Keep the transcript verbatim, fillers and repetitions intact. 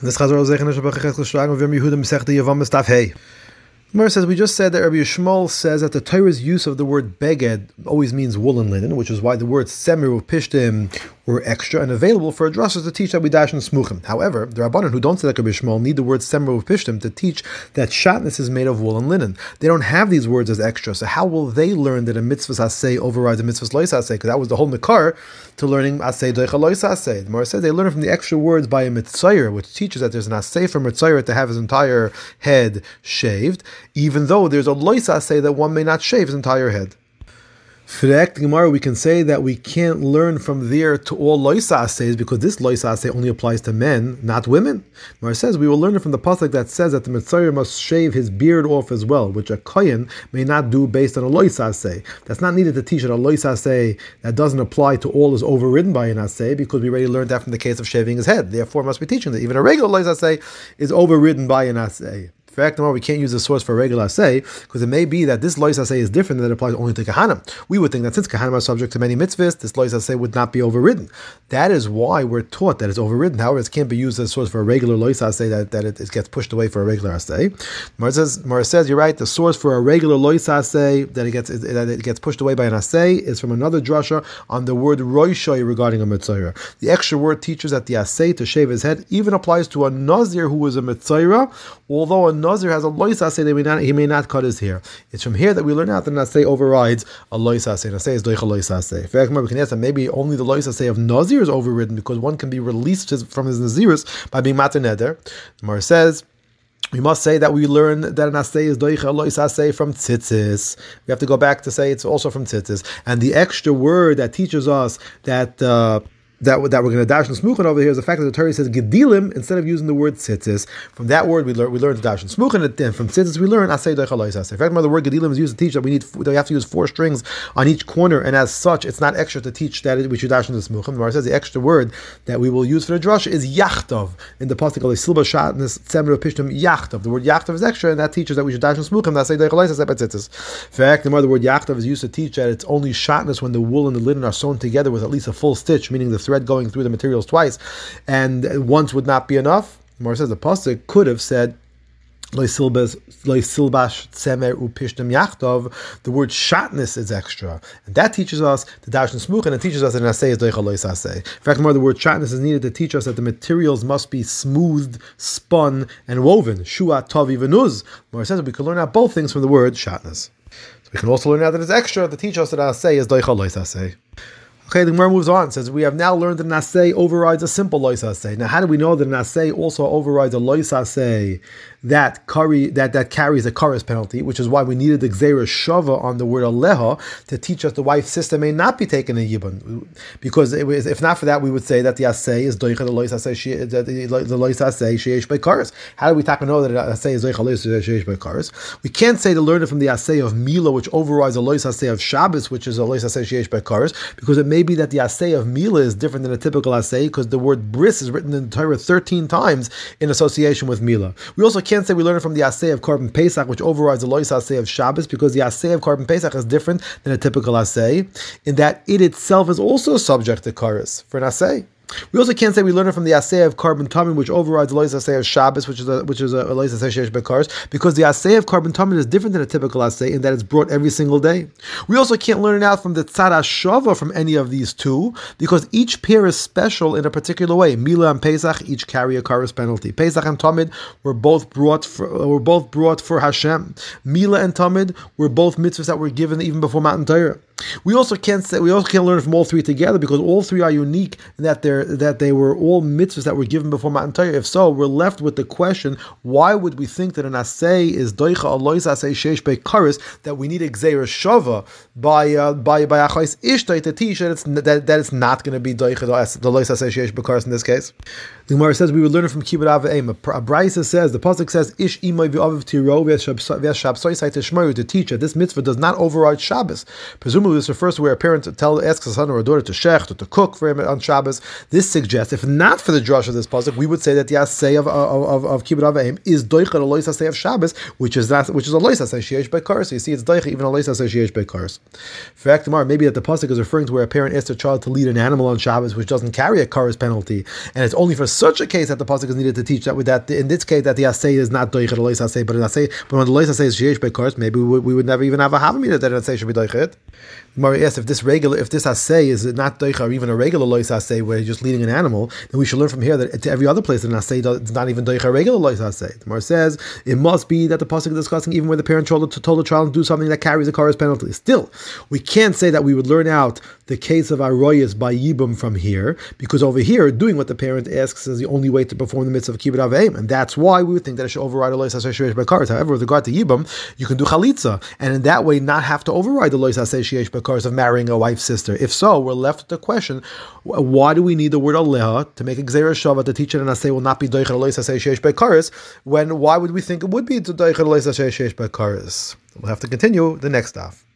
This Chazar Zeichen Shabbat Cheskel Vim Yehuda Masechta Yavam Mistaf Hey. Gemara says, we just said that Rabbi Yishmael says that the Torah's use of the word beged always means wool and linen, which is why the words semer upishtim were extra and available for a drasha to teach that we dash and smuchim. However, the Rabbanan who don't say that Rabbi Yishmael need the word semer upishtim to teach that shatnez is made of wool and linen. They don't have these words as extra, so how will they learn that a mitzvah asay overrides a mitzvah lois asay? Because that was the whole nikar to learning asay doicha lois asay. The Gemara says they learn from the extra words by a mitzayer, which teaches that there's an asay for mitzayer to have his entire head shaved, even though there's a lois asay that one may not shave his entire head. For the Act Gemara, we can say that we can't learn from there to all loisa asays because this loisa asay only applies to men, not women. Gemara says we will learn it from the pasuk that says that the Mitzvah must shave his beard off as well, which a kohen may not do based on a loisa asay. That's not needed to teach that a loisa asay that doesn't apply to all is overridden by an asay, because we already learned that from the case of shaving his head. Therefore, must be teaching that even a regular loisa asay is overridden by an asay. In fact, we can't use the source for a regular asay because it may be that this lois asay is different and that it applies only to kahanim. We would think that since kahanim are subject to many mitzvahs, this lois asay would not be overridden. That is why we're taught that it's overridden. However, it can't be used as a source for a regular lois asay that, that it, it gets pushed away for a regular asay. Mara says, Mara says, you're right, the source for a regular lois asay that it gets that it gets pushed away by an asay is from another drasha on the word roishoy regarding a mitzvah. The extra word teaches that the asay to shave his head even applies to a nazir who is a mitzvah, although a Nazir has a lois asay that may not, he may not cut his hair. It's from here that we learn out that an asay overrides a lois asay. An asay is doicha lois asay. In fact, we can ask that maybe only the lois asay of Nazir is overridden because one can be released from his Nazirus by being mater neder. The Gemara says, we must say that we learn that an asay is doicha lois asay from tzitzis. We have to go back to say it's also from tzitzis. And the extra word that teaches us that uh, That, that we're going to dash and smuchen over here is the fact that the Torah says gedilim instead of using the word tzitzis. From that word we learn we learn to dash and smuchen, and from tzitzis we learn asay doicha lois asay. In fact, the word gedilim is used to teach that we need that we have to use four strings on each corner, and as such, it's not extra to teach that we should dash and smuchen. The Gemara says the extra word that we will use for the drasha is yachtov in the pasuk of silba shatnez tzemer pishtim yachtov. The word yachtov is extra, and that teaches that we should dash and smuchen asay doicha lois asay by tzitzis. In fact, the word yachtov is used to teach that it's only shatnez when the wool and the linen are sewn together with at least a full stitch, meaning the thread going through the materials twice, and once would not be enough. Mar says the pasuk could have said the word shatness is extra, and that teaches us the dash and smuch, and it teaches us that an asay is doicha lois asay. In fact, more the word shatness is needed to teach us that the materials must be smoothed, spun, and woven. Shua tavi v'nuz. Mar says that we can learn out both things from the word shatness. So we can also learn out that it's extra to teach us that an asay is doicha lois asay. Okay, the Gemara moves on. It says we have now learned that an asay overrides a simple lois asay. Now, how do we know that an asay also overrides a lois asay that carry that, that carries a kares penalty, which is why we needed the gzeira shava on the word aleha to teach us the wife's sister may not be taken a yibun, because it was, if not for that, we would say that the asay is doicha the lois asay the, the, the lois asay sheish by kares. How do we talk know that an asay is doicha lois sheish by kares? We can't say to learn it from the asay of mila, which overrides a lois asay of Shabbos, which is a lois asay sheish by kares, because it may be that the asay of mila is different than a typical asay, because the word bris is written in the Torah thirteen times in association with mila. We also can't say we learn it from the asay of Korban Pesach, which overrides the lois asay of Shabbos, because the asay of Korban Pesach is different than a typical asay, in that it itself is also subject to kares for an asay. We also can't say we learn it from the asay of Korban Tamid, which overrides the lois asay of Shabbos, which is a which is a lois asay sheish bekares, because the asay of Korban Tamid is different than a typical asay in that it's brought every single day. We also can't learn it out from the tzad hashava from any of these two, because each pair is special in a particular way. Mila and Pesach each carry a kares penalty. Pesach and Tamid were both brought for were both brought for Hashem. Mila and Tamid were both mitzvahs that were given even before Matan Torah. We also can't say we also can't learn from all three together, because all three are unique in that they're that they were all mitzvahs that were given before Matan Torah. If so, we're left with the question: why would we think that an asay is doicha alois asay sheish bekaris, that we need a gzeira shava by uh, by by achais ishtai to teach that it's that, that it's not going to be doicha the lois asay sheish bekaris in this case? The Gemara says we would learn it from Kibbut Av V'Eim. A Brisa says the pasuk says ish imay v'aviv tiro v'shabsoisai tishmaru, to teach that this mitzvah does not override Shabbos. Presumably, this refers to where a parent tell asks a son or a daughter to shecht or to cook for him on Shabbos. This suggests, if not for the drush of this pasuk, we would say that the asay of of of, of kibbut av v'em is doicha a lois asay of Shabbos, which is that which is a lois asay sheish beikaros. So you see, it's doicha even a lois asay sheish beikaros. Fact, tomorrow maybe that the pasuk is referring to where a parent asks their child to lead an animal on Shabbos, which doesn't carry a karos penalty, and it's only for such a case that the pasuk is needed to teach that with that in this case that the asay is not doicha a lois asay, but an asay, but when the lois asay is sheish beikaros, maybe we would, we would never even have a havamina that an asay should be doicha. Mari asks if this regular, if this asay is not doicha or even a regular lois asay where you're just leading an animal, then we should learn from here that to every other place that an asay does, it's not even doicha a regular lois asay. The Mar says it must be that the pasuk is discussing even where the parent told, told the child to do something that carries a karos penalty. Still, we can't say that we would learn out the case of aroyas by yibum from here, because over here doing what the parent asks is the only way to perform the mitzvah of kibbut av v'em, and that's why we would think that it should override a lois asay sheish beikaros. However, with regard to yibum, you can do chalitza, and in that way not have to override the lois asay sheish beikaros of marrying a wife's sister. If so, we're left with the question: why do we need the word aleha to make a gzeira shava to teach it and asay will not be doicha lois asay sheish beikaros? When why would we think it would be to doicha lois asay sheish beikaros? We'll have to continue the next daf.